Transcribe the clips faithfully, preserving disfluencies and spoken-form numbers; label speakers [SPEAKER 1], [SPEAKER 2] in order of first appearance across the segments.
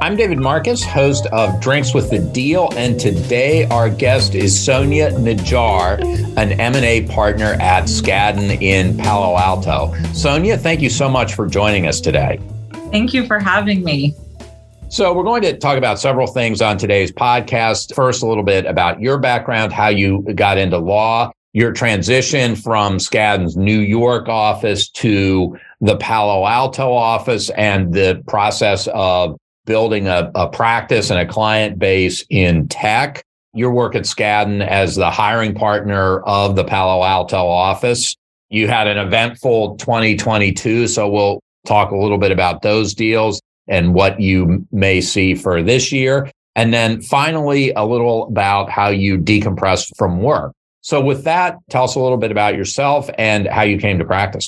[SPEAKER 1] I'm David Marcus, host of Drinks with the Deal, and today our guest is Sonia Najjar, an M and A partner at Skadden in Palo Alto. Sonia, thank you so much for joining us today.
[SPEAKER 2] Thank you for having me.
[SPEAKER 1] So we're going to talk about several things on today's podcast. First, a little bit about your background, how you got into law, your transition from Skadden's New York office to the Palo Alto office, and the process of building a, a practice and a client base in tech. Your work at Skadden as the hiring partner of the Palo Alto office. You had an eventful twenty twenty-two, so we'll talk a little bit about those deals and what you may see for this year. And then finally, a little about how you decompress from work. So with that, tell us a little bit about yourself and how you came to practice.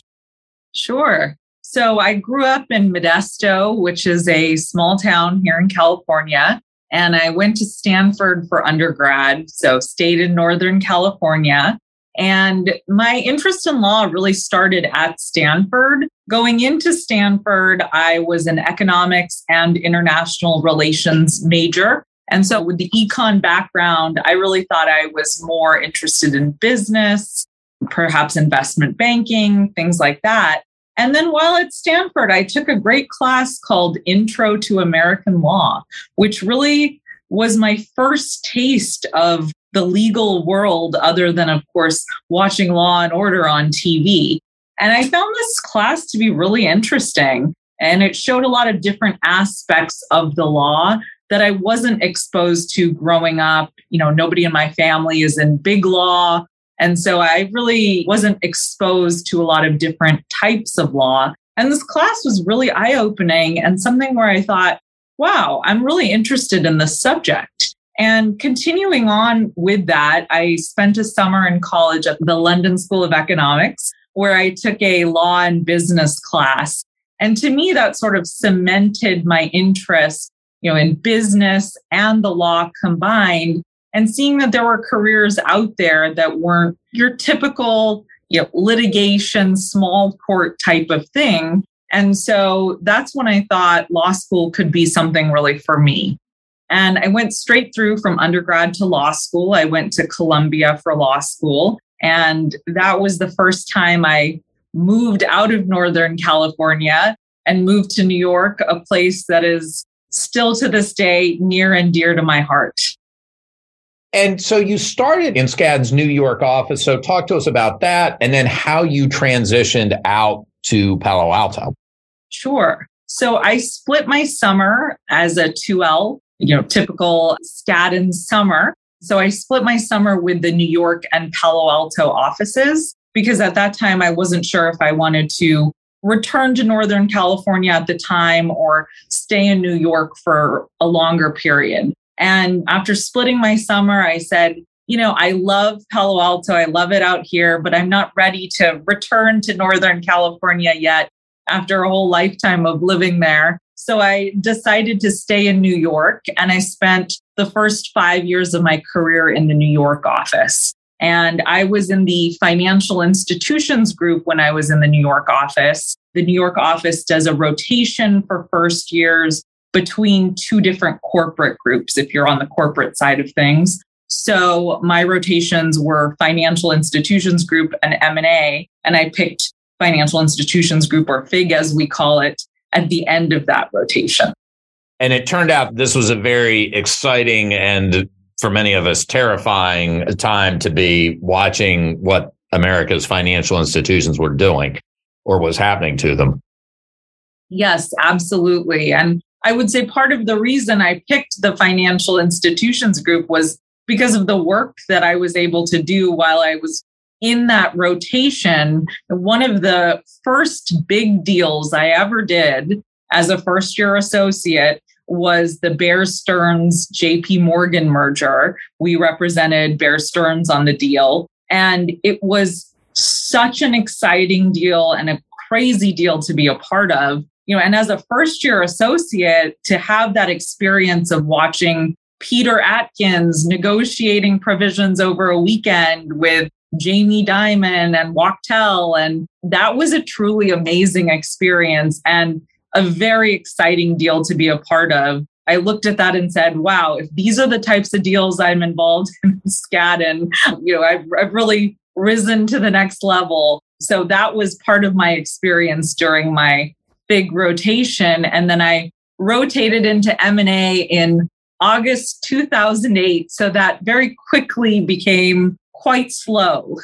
[SPEAKER 2] Sure. So I grew up in Modesto, which is a small town here in California, and I went to Stanford for undergrad, so stayed in Northern California. And my interest in law really started at Stanford. Going into Stanford, I was an economics and international relations major. And so with the econ background, I really thought I was more interested in business, perhaps investment banking, things like that. And then while at Stanford, I took a great class called Intro to American Law, which really was my first taste of the legal world, other than, of course, watching Law and Order on T V. And I found this class to be really interesting. And it showed a lot of different aspects of the law that I wasn't exposed to growing up. You know, nobody in my family is in big law. And so I really wasn't exposed to a lot of different types of law. And this class was really eye-opening and something where I thought, wow, I'm really interested in this subject. And continuing on with that, I spent a summer in college at the London School of Economics, where I took a law and business class. And to me, that sort of cemented my interest, you know, in business and the law combined. And seeing that there were careers out there that weren't your typical, you know, litigation, small court type of thing. And so that's when I thought law school could be something really for me. And I went straight through from undergrad to law school. I went to Columbia for law school. And that was the first time I moved out of Northern California and moved to New York, a place that is still to this day near and dear to my heart.
[SPEAKER 1] And so you started in Skadden's New York office. So talk to us about that and then how you transitioned out to Palo Alto.
[SPEAKER 2] Sure. So I split my summer as a two L, you know, typical Skadden summer. So I split my summer with the New York and Palo Alto offices because at that time I wasn't sure if I wanted to return to Northern California at the time or stay in New York for a longer period. And after splitting my summer, I said, you know, I love Palo Alto. I love it out here, but I'm not ready to return to Northern California yet after a whole lifetime of living there. So I decided to stay in New York, and I spent the first five years of my career in the New York office. And I was in the financial institutions group when I was in the New York office. The New York office does a rotation for first years between two different corporate groups, if you're on the corporate side of things. So my rotations were financial institutions group and M and A, and I picked financial institutions group, or FIG as we call it, at the end of that rotation.
[SPEAKER 1] And it turned out this was a very exciting and, for many of us, terrifying time to be watching what America's financial institutions were doing or was happening to them.
[SPEAKER 2] Yes, absolutely. And I would say part of the reason I picked the financial institutions group was because of the work that I was able to do while I was in that rotation. One of the first big deals I ever did as a first year associate was the Bear Stearns J P Morgan merger. We represented Bear Stearns on the deal. And it was such an exciting deal and a crazy deal to be a part of. You know, and as a first year associate, to have that experience of watching Peter Atkins negotiating provisions over a weekend with Jamie Dimon and Wachtell, and that was a truly amazing experience and a very exciting deal to be a part of. I looked at that and said, wow, if these are the types of deals I'm involved in Skadden, you know, I've, I've really risen to the next level. So that was part of my experience during my FIG rotation. And then I rotated into M and A in August two thousand eight. So that very quickly became quite slow.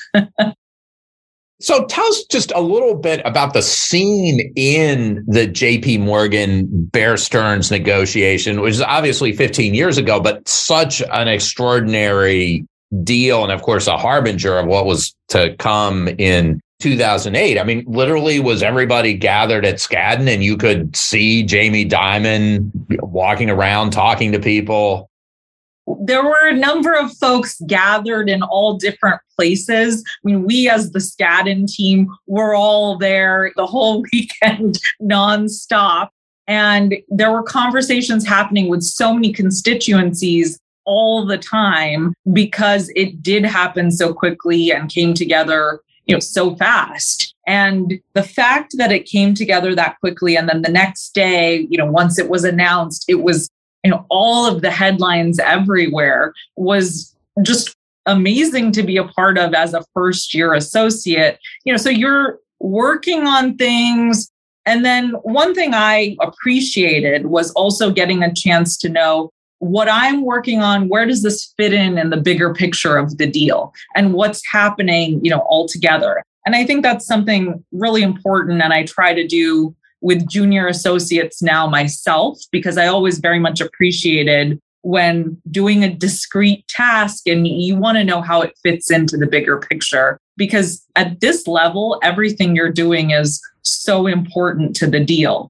[SPEAKER 1] So tell us just a little bit about the scene in the J P Morgan Bear Stearns negotiation, which is obviously fifteen years ago, but such an extraordinary deal. And of course, a harbinger of what was to come in two thousand eight. I mean, literally, was everybody gathered at Skadden and you could see Jamie Dimon walking around talking to people?
[SPEAKER 2] There were a number of folks gathered in all different places. I mean, we as the Skadden team were all there the whole weekend nonstop. And there were conversations happening with so many constituencies all the time because it did happen so quickly and came together, you know, so fast. And the fact that it came together that quickly, and then the next day, you know, once it was announced, it was, you know, all of the headlines everywhere, was just amazing to be a part of as a first year associate. You know, so you're working on things. And then one thing I appreciated was also getting a chance to know what I'm working on, where does this fit in in the bigger picture of the deal and what's happening, you know, all together. And I think that's something really important. And I try to do with junior associates now myself, because I always very much appreciated when doing a discrete task and you want to know how it fits into the bigger picture. Because at this level, everything you're doing is so important to the deal.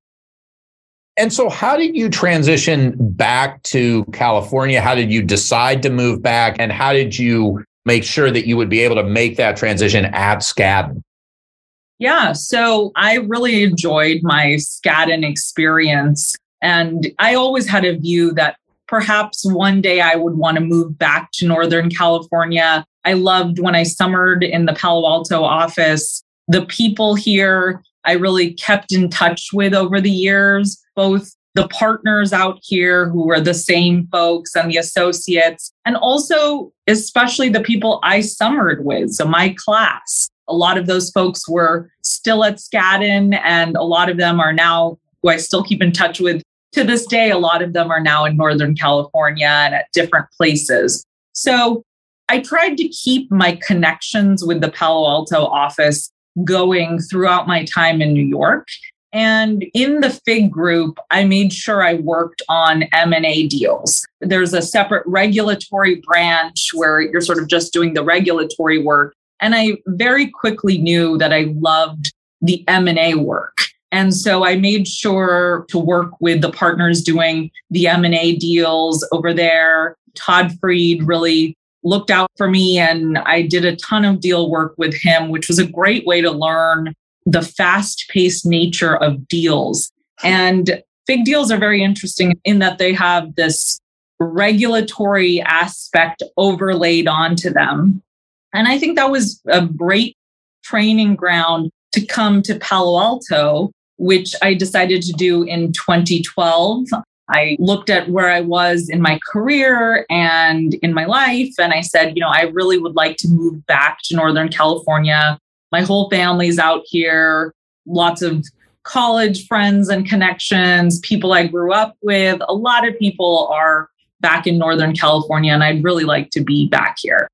[SPEAKER 1] And so how did you transition back to California? How did you decide to move back? And how did you make sure that you would be able to make that transition at Skadden?
[SPEAKER 2] Yeah, so I really enjoyed my Skadden experience. And I always had a view that perhaps one day I would want to move back to Northern California. I loved when I summered in the Palo Alto office. The people here I really kept in touch with over the years, both the partners out here who were the same folks and the associates, and also especially the people I summered with. So my class, a lot of those folks were still at Skadden, and a lot of them are now, who I still keep in touch with to this day, a lot of them are now in Northern California and at different places. So I tried to keep my connections with the Palo Alto office going throughout my time in New York. And in the FIG group, I made sure I worked on M and A deals. There's a separate regulatory branch where you're sort of just doing the regulatory work. And I very quickly knew that I loved the M and A work. And so I made sure to work with the partners doing the M and A deals over there. Todd Fried really looked out for me, and I did a ton of deal work with him, which was a great way to learn the fast-paced nature of deals. And FIG deals are very interesting in that they have this regulatory aspect overlaid onto them. And I think that was a great training ground to come to Palo Alto, which I decided to do in twenty twelve. I looked at where I was in my career and in my life, and I said, you know, I really would like to move back to Northern California. My whole family's out here, lots of college friends and connections, people I grew up with. A lot of people are back in Northern California, and I'd really like to be back here.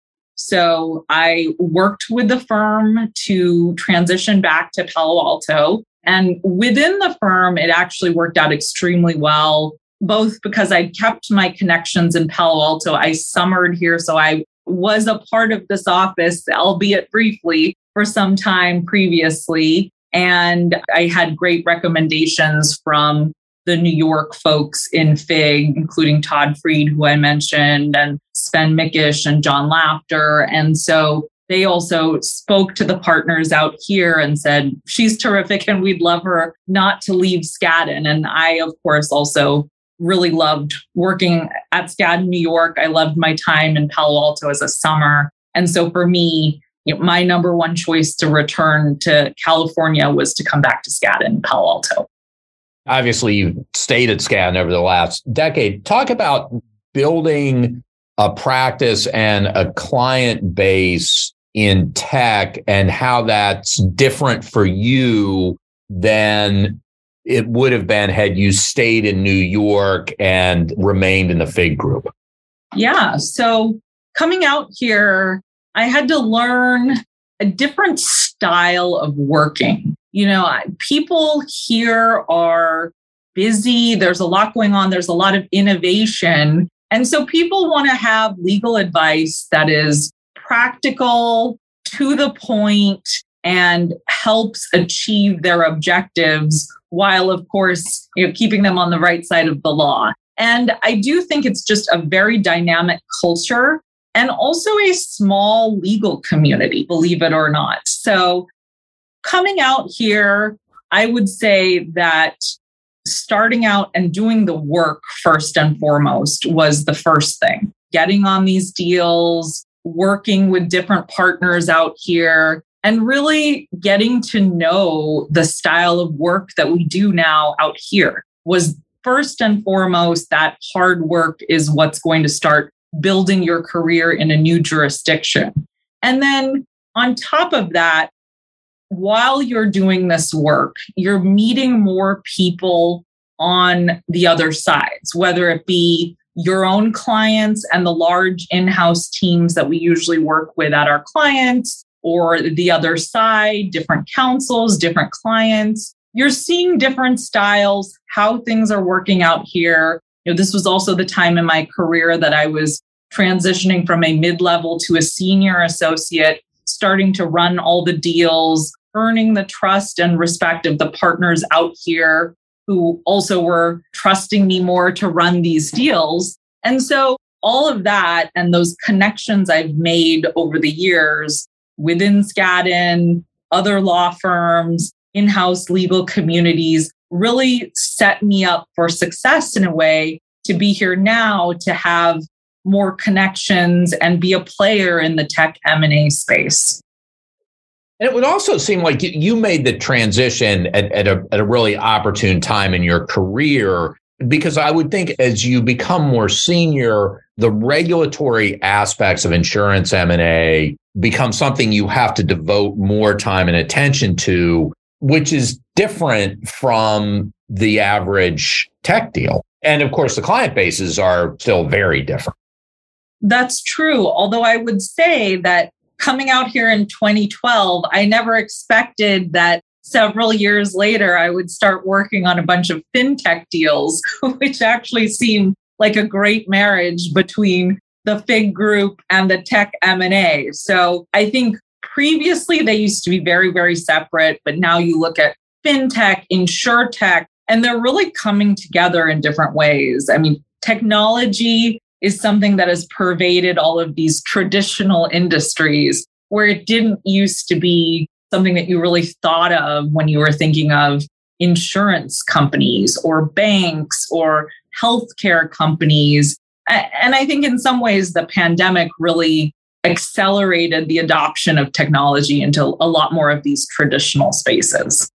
[SPEAKER 2] So I worked with the firm to transition back to Palo Alto. And within the firm, it actually worked out extremely well, both because I kept my connections in Palo Alto. I summered here, so I was a part of this office, albeit briefly, for some time previously. And I had great recommendations from the New York folks in FIG, including Todd Fried, who I mentioned, and Sven Mikish and John Laughter. And so they also spoke to the partners out here and said, she's terrific and we'd love her not to leave Skadden. And I, of course, also really loved working at Skadden, New York. I loved my time in Palo Alto as a summer. And so for me, you know, my number one choice to return to California was to come back to Skadden, Palo Alto.
[SPEAKER 1] obviously you've stayed at Skadden over the last decade. Talk about building a practice and a client base in tech and how that's different for you than it would have been had you stayed in New York and remained in the FIG group.
[SPEAKER 2] Yeah. So coming out here, I had to learn a different style of working. You know, people here are busy. There's a lot going on. There's a lot of innovation. And so people want to have legal advice that is practical, to the point, and helps achieve their objectives while, of course, you know, keeping them on the right side of the law. And I do think it's just a very dynamic culture and also a small legal community, believe it or not. So coming out here, I would say that starting out and doing the work first and foremost was the first thing. Getting on these deals, working with different partners out here, and really getting to know the style of work that we do now out here was first and foremost. That hard work is what's going to start building your career in a new jurisdiction. And then on top of that, while you're doing this work, you're meeting more people on the other sides, whether it be your own clients and the large in-house teams that we usually work with at our clients, or the other side, different counsels, different clients. You're seeing different styles, how things are working out here. You know, this was also the time in my career that I was transitioning from a mid-level to a senior associate, starting to run all the deals, earning the trust and respect of the partners out here who also were trusting me more to run these deals. And so all of that and those connections I've made over the years within Skadden, other law firms, in-house legal communities really set me up for success in a way to be here now, to have more connections and be a player in the tech M and A space.
[SPEAKER 1] And it would also seem like you made the transition at, at, a, at a really opportune time in your career, because I would think as you become more senior, the regulatory aspects of insurance M and A become something you have to devote more time and attention to, which is different from the average tech deal. And of course, the client bases are still very different.
[SPEAKER 2] That's true. Although I would say that coming out here in twenty twelve, I never expected that several years later, I would start working on a bunch of fintech deals, which actually seemed like a great marriage between the FIG group and the tech M and A. So I think previously they used to be very, very separate, but now you look at fintech, insurtech, and they're really coming together in different ways. I mean, technology is something that has pervaded all of these traditional industries where it didn't used to be something that you really thought of when you were thinking of insurance companies or banks or healthcare companies. And I think in some ways, the pandemic really accelerated the adoption of technology into a lot more of these traditional spaces.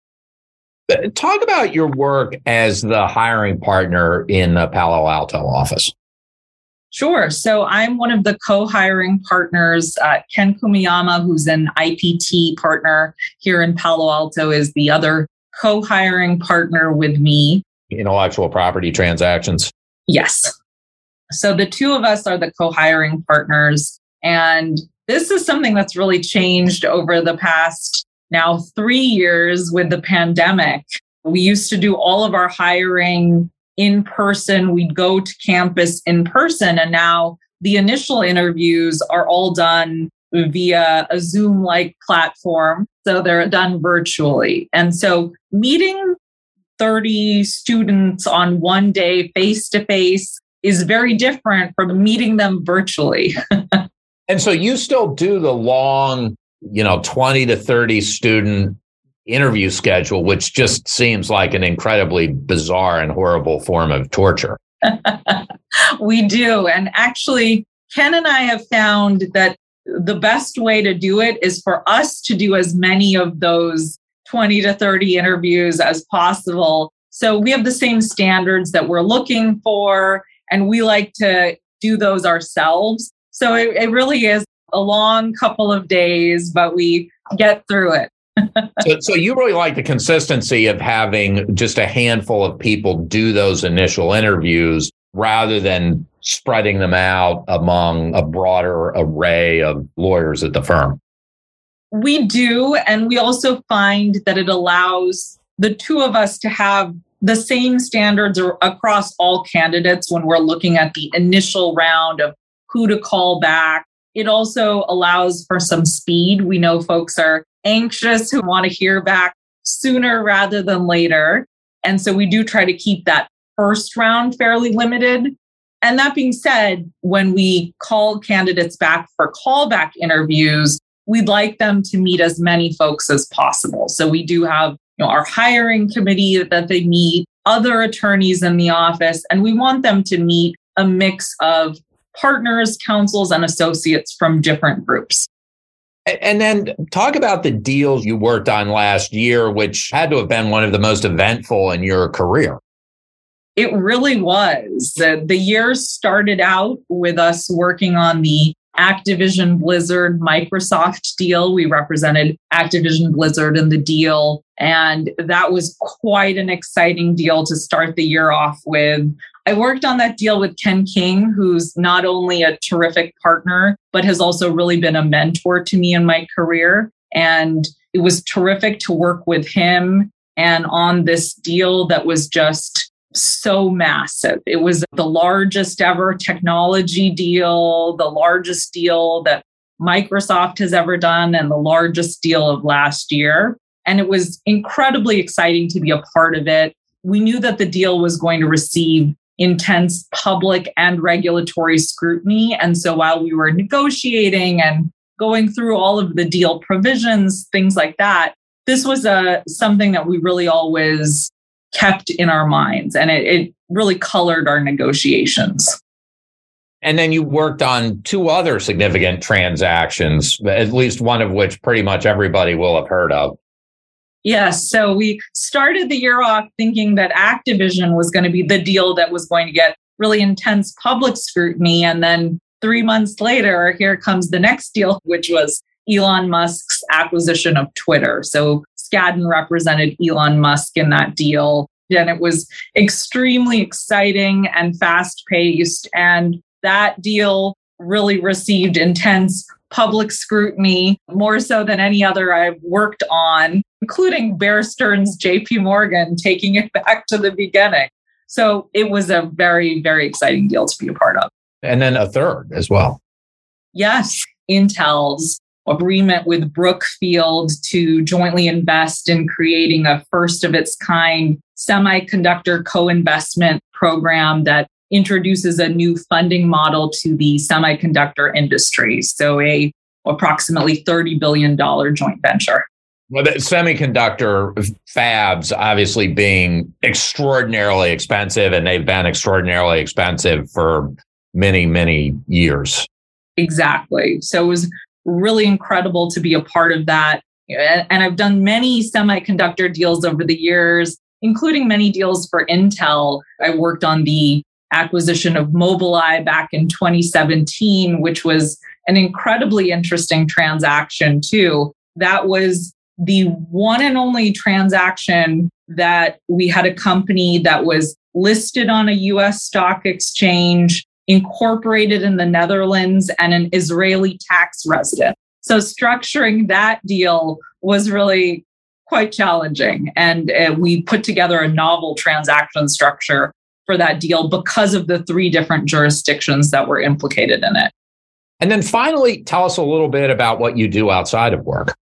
[SPEAKER 1] Talk about your work as the hiring partner in the Palo Alto office.
[SPEAKER 2] Sure. So I'm one of the co-hiring partners. Uh, Ken Kumiyama, who's an I P T partner here in Palo Alto, is the other co-hiring partner with me.
[SPEAKER 1] Intellectual property transactions.
[SPEAKER 2] Yes. So the two of us are the co-hiring partners. And this is something that's really changed over the past now three years with the pandemic. We used to do all of our hiring in person. We'd go to campus in person. And now the initial interviews are all done via a Zoom-like platform. So they're done virtually. And so meeting thirty students on one day face-to-face is very different from meeting them virtually.
[SPEAKER 1] And so you still do the long, you know, twenty to thirty student interview schedule, which just seems like an incredibly bizarre and horrible form of torture.
[SPEAKER 2] We do. And actually, Ken and I have found that the best way to do it is for us to do as many of those twenty to thirty interviews as possible So we have the same standards that we're looking for, and we like to do those ourselves. So it, it really is a long couple of days, but we get through it.
[SPEAKER 1] so, so you really like the consistency of having just a handful of people do those initial interviews rather than spreading them out among a broader array of lawyers at the firm.
[SPEAKER 2] We do. And we also find that it allows the two of us to have the same standards across all candidates when we're looking at the initial round of who to call back. It also allows for some speed. We know folks are anxious who want to hear back sooner rather than later. And so we do try to keep that first round fairly limited. And that being said, when we call candidates back for callback interviews, we'd like them to meet as many folks as possible. So we do have, you know, our hiring committee that they meet, other attorneys in the office, and we want them to meet a mix of partners, counsels, and associates from different groups.
[SPEAKER 1] And then talk about the deals you worked on last year, which had to have been one of the most eventful in your career.
[SPEAKER 2] It really was. The, the year started out with us working on the Activision Blizzard Microsoft deal. We represented Activision Blizzard in the deal, and that was quite an exciting deal to start the year off with. I worked on that deal with Ken King, who's not only a terrific partner, but has also really been a mentor to me in my career. And it was terrific to work with him and on this deal that was just so massive. It was the largest ever technology deal, the largest deal that Microsoft has ever done, and the largest deal of last year. And it was incredibly exciting to be a part of it. We knew that the deal was going to receive intense public and regulatory scrutiny. And so while we were negotiating and going through all of the deal provisions, things like that, this was a, something that we really always kept in our minds, and it, it really colored our negotiations.
[SPEAKER 1] And then you worked on two other significant transactions, at least one of which pretty much everybody will have heard of.
[SPEAKER 2] Yes. So we started the year off thinking that Activision was going to be the deal that was going to get really intense public scrutiny. And then three months later, here comes the next deal, which was Elon Musk's acquisition of Twitter. So Skadden represented Elon Musk in that deal. And it was extremely exciting and fast-paced. And that deal really received intense public scrutiny, more so than any other I've worked on, including Bear Stearns J P Morgan taking it back to the beginning. So it was a very, very exciting deal to be a part of.
[SPEAKER 1] And then a third as well.
[SPEAKER 2] Yes, Intel's agreement with Brookfield to jointly invest in creating a first of its kind semiconductor co-investment program that introduces a new funding model to the semiconductor industry. So a approximately thirty billion dollars joint venture.
[SPEAKER 1] Well, the semiconductor fabs obviously being extraordinarily expensive, and they've been extraordinarily expensive for many, many years.
[SPEAKER 2] Exactly. So it was really incredible to be a part of that. And I've done many semiconductor deals over the years, including many deals for Intel. I worked on the acquisition of Mobileye back in twenty seventeen, which was an incredibly interesting transaction too. That was the one and only transaction that we had a company that was listed on a U S stock exchange, incorporated in the Netherlands, and an Israeli tax resident. So structuring that deal was really quite challenging. And uh, we put together a novel transaction structure for that deal because of the three different jurisdictions that were implicated in it.
[SPEAKER 1] And then finally, tell us a little bit about what you do outside of work.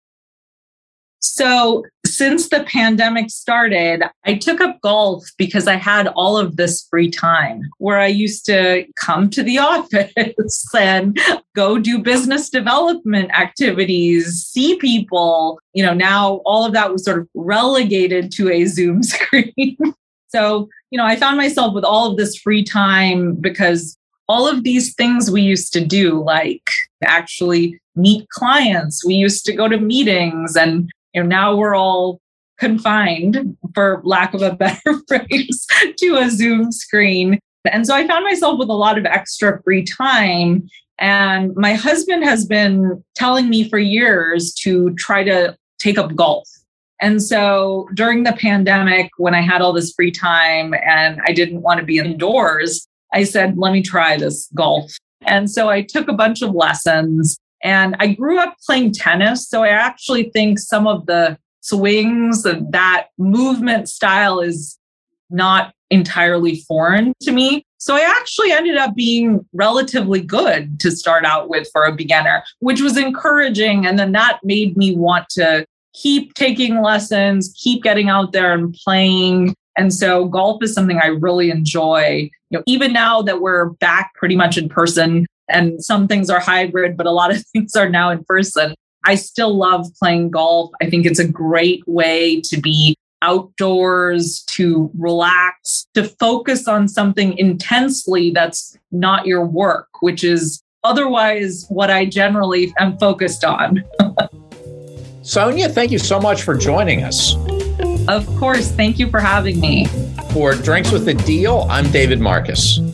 [SPEAKER 2] So since the pandemic started, I took up golf because I had all of this free time where I used to come to the office and go do business development activities, see people. You know, now all of that was sort of relegated to a Zoom screen. So, you know, I found myself with all of this free time because all of these things we used to do, like actually meet clients, we used to go to meetings, and you know, now we're all confined, for lack of a better phrase, to a Zoom screen. And so I found myself with a lot of extra free time. And my husband has been telling me for years to try to take up golf. And so during the pandemic, when I had all this free time and I didn't want to be indoors, I said, let me try this golf. And so I took a bunch of lessons, and I grew up playing tennis. So I actually think some of the swings and that movement style is not entirely foreign to me. So I actually ended up being relatively good to start out with for a beginner, which was encouraging. And then that made me want to keep taking lessons, keep getting out there and playing. And so golf is something I really enjoy. You know, even now that we're back pretty much in person, and some things are hybrid, but a lot of things are now in person, I still love playing golf. I think it's a great way to be outdoors, to relax, to focus on something intensely that's not your work, which is otherwise what I generally am focused on.
[SPEAKER 1] Sonia, thank you so much for joining us.
[SPEAKER 2] Of course. Thank you for having me.
[SPEAKER 1] For Drinks with a Deal, I'm David Marcus.